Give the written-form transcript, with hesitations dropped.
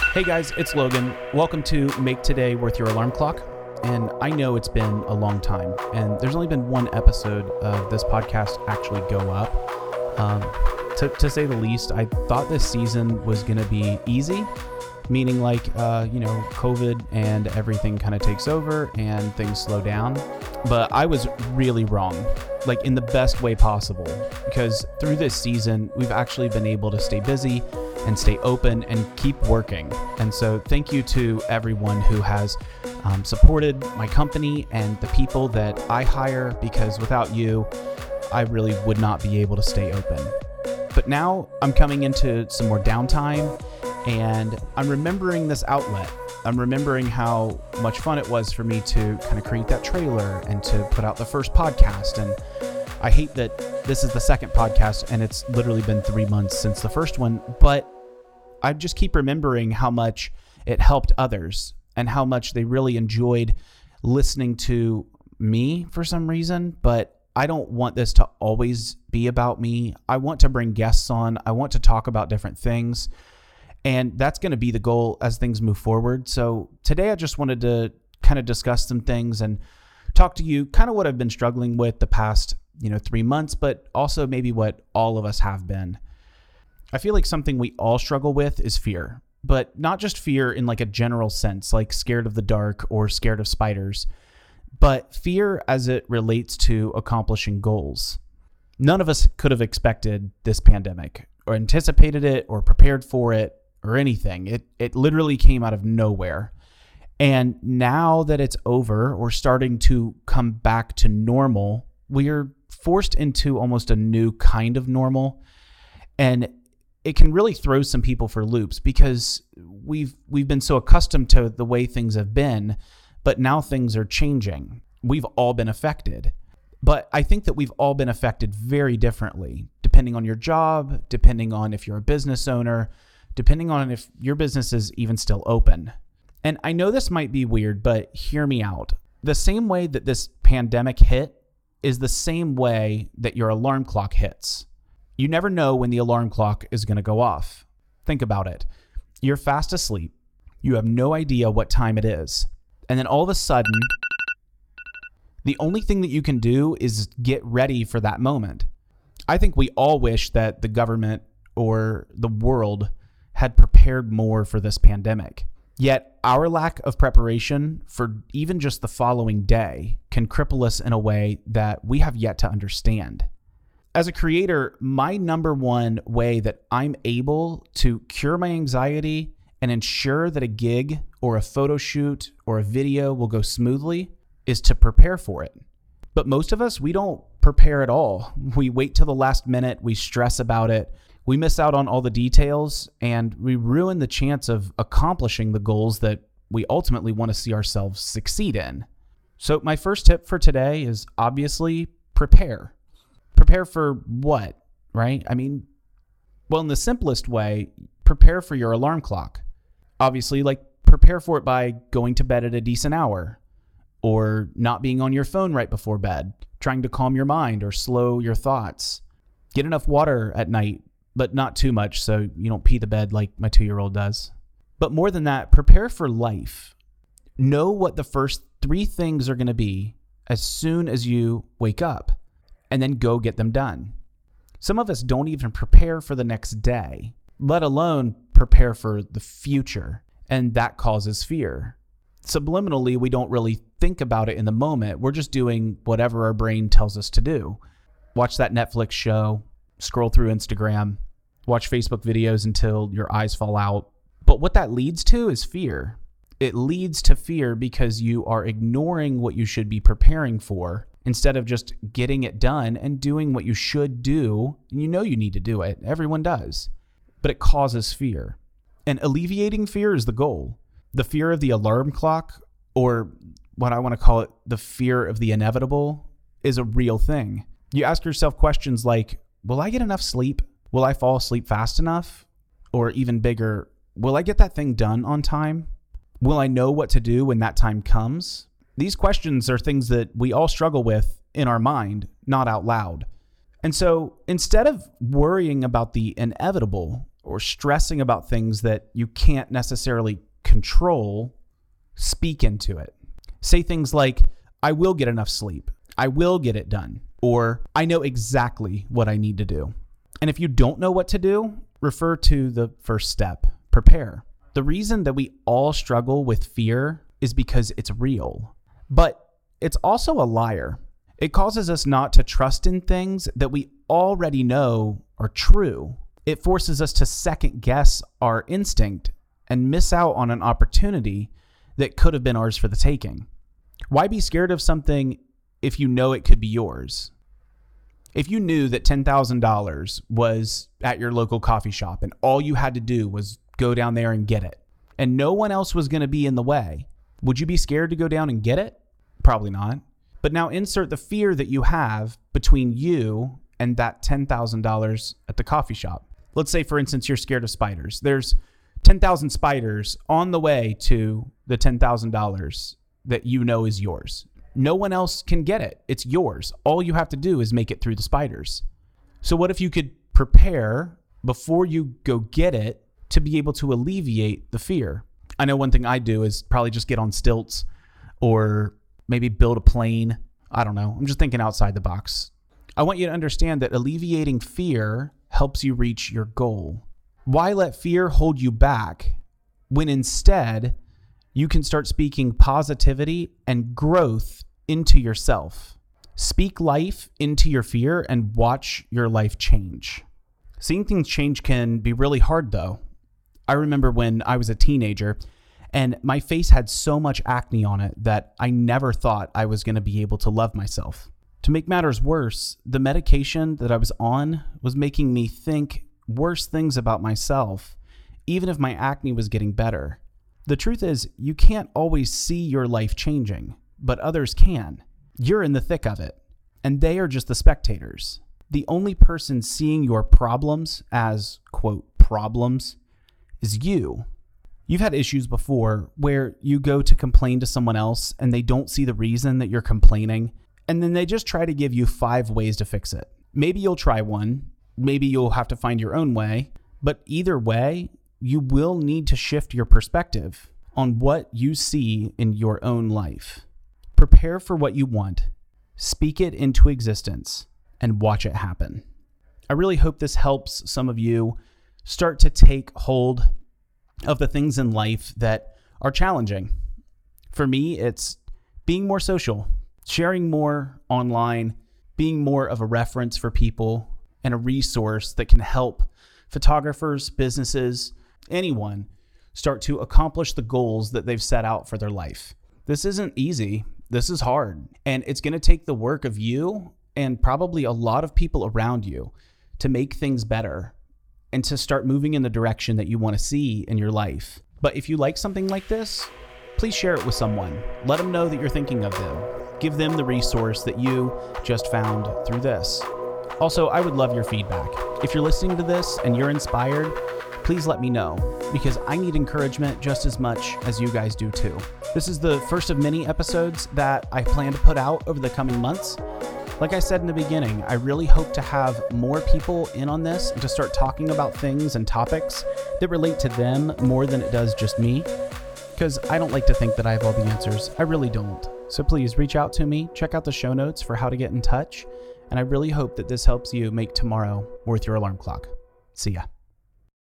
Hey guys, it's Logan. Welcome to Make Today Worth Your Alarm Clock. And I know it's been a long time, and there's only been one episode of this podcast actually go up. To say the least, I thought this season was going to be easy, meaning like, COVID and everything kind of takes over and things slow down. But I was really wrong, like in the best way possible, because through this season, we've actually been able to stay busy and stay open and keep working. And so thank you to everyone who has supported my company and the people that I hire, because without you, I really would not be able to stay open. But now I'm coming into some more downtime, and I'm remembering this outlet. I'm remembering how much fun it was for me to kind of create that trailer and to put out the first podcast. And I hate that this is the second podcast and it's literally been 3 months since the first one, but I just keep remembering how much it helped others and how much they really enjoyed listening to me for some reason. But I don't want this to always be about me. I want to bring guests on. I want to talk about different things. And that's going to be the goal as things move forward. So today I just wanted to kind of discuss some things and talk to you kind of what I've been struggling with the past 3 months, but also maybe what all of us have been. I feel like something we all struggle with is fear, but not just fear in like a general sense, like scared of the dark or scared of spiders, but fear as it relates to accomplishing goals. None of us could have expected this pandemic or anticipated it or prepared for it or anything. It literally came out of nowhere. And now that it's over or starting to come back to normal, we are forced into almost a new kind of normal. And it can really throw some people for loops because we've been so accustomed to the way things have been, but now things are changing. We've all been affected. But I think that we've all been affected very differently, depending on your job, depending on if you're a business owner, depending on if your business is even still open. And I know this might be weird, but hear me out. The same way that this pandemic hit is the same way that your alarm clock hits. You never know when the alarm clock is going to go off. Think about it. You're fast asleep. You have no idea what time it is. And then all of a sudden, the only thing that you can do is get ready for that moment. I think we all wish that the government or the world had prepared more for this pandemic. Yet our lack of preparation for even just the following day can cripple us in a way that we have yet to understand. As a creator, my number one way that I'm able to cure my anxiety and ensure that a gig or a photo shoot or a video will go smoothly is to prepare for it. But most of us, we don't prepare at all. We wait till the last minute, we stress about it, we miss out on all the details, and we ruin the chance of accomplishing the goals that we ultimately want to see ourselves succeed in. So my first tip for today is obviously prepare. Prepare for what, right? In the simplest way, prepare for your alarm clock. Obviously, prepare for it by going to bed at a decent hour, or not being on your phone right before bed, trying to calm your mind or slow your thoughts. Get enough water at night, but not too much so you don't pee the bed like my 2-year-old does. But more than that, prepare for life. Know what the first 3 things are going to be as soon as you wake up, and then go get them done. Some of us don't even prepare for the next day, let alone prepare for the future, and that causes fear. Subliminally, we don't really think about it in the moment. We're just doing whatever our brain tells us to do. Watch that Netflix show, scroll through Instagram, watch Facebook videos until your eyes fall out. But what that leads to is fear. It leads to fear because you are ignoring what you should be preparing for instead of just getting it done and doing what you should do. And you know you need to do it. Everyone does. But it causes fear. And alleviating fear is the goal. The fear of the alarm clock, or what I want to call it, the fear of the inevitable, is a real thing. You ask yourself questions like, will I get enough sleep? Will I fall asleep fast enough? Or even bigger, will I get that thing done on time? Will I know what to do when that time comes? These questions are things that we all struggle with in our mind, not out loud. And so instead of worrying about the inevitable or stressing about things that you can't necessarily control, speak into it. Say things like, I will get enough sleep. I will get it done. Or I know exactly what I need to do. And if you don't know what to do, refer to the first step, prepare. The reason that we all struggle with fear is because it's real, but it's also a liar. It causes us not to trust in things that we already know are true. It forces us to second guess our instinct and miss out on an opportunity that could have been ours for the taking. Why be scared of something if you know it could be yours? If you knew that $10,000 was at your local coffee shop and all you had to do was go down there and get it, and no one else was going to be in the way, would you be scared to go down and get it? Probably not. But now insert the fear that you have between you and that $10,000 at the coffee shop. Let's say, for instance, you're scared of spiders. There's 10,000 spiders on the way to the $10,000 that you know is yours. No one else can get it. It's yours. All you have to do is make it through the spiders. So what if you could prepare before you go get it to be able to alleviate the fear? I know one thing I do is probably just get on stilts or maybe build a plane. I don't know. I'm just thinking outside the box. I want you to understand that alleviating fear helps you reach your goal. Why let fear hold you back when instead you can start speaking positivity and growth into yourself? Speak life into your fear and watch your life change. Seeing things change can be really hard though. I remember when I was a teenager and my face had so much acne on it that I never thought I was going to be able to love myself. To make matters worse, the medication that I was on was making me think worse things about myself, even if my acne was getting better. The truth is, you can't always see your life changing, but others can. You're in the thick of it, and they are just the spectators. The only person seeing your problems as, quote, problems is you. You've had issues before where you go to complain to someone else and they don't see the reason that you're complaining, and then they just try to give you 5 ways to fix it. Maybe you'll try one, maybe you'll have to find your own way, but either way, you will need to shift your perspective on what you see in your own life. Prepare for what you want, speak it into existence, and watch it happen. I really hope this helps some of you start to take hold of the things in life that are challenging. For me, it's being more social, sharing more online, being more of a reference for people and a resource that can help photographers, businesses, anyone start to accomplish the goals that they've set out for their life. This isn't easy. This is hard. And it's going to take the work of you and probably a lot of people around you to make things better and to start moving in the direction that you want to see in your life. But if you like something like this, please share it with someone. Let them know that you're thinking of them. Give them the resource that you just found through this. Also, I would love your feedback. If you're listening to this and you're inspired, please let me know, because I need encouragement just as much as you guys do too. This is the first of many episodes that I plan to put out over the coming months. Like I said in the beginning, I really hope to have more people in on this and to start talking about things and topics that relate to them more than it does just me, because I don't like to think that I have all the answers. I really don't. So please reach out to me, check out the show notes for how to get in touch, and I really hope that this helps you make tomorrow worth your alarm clock. See ya.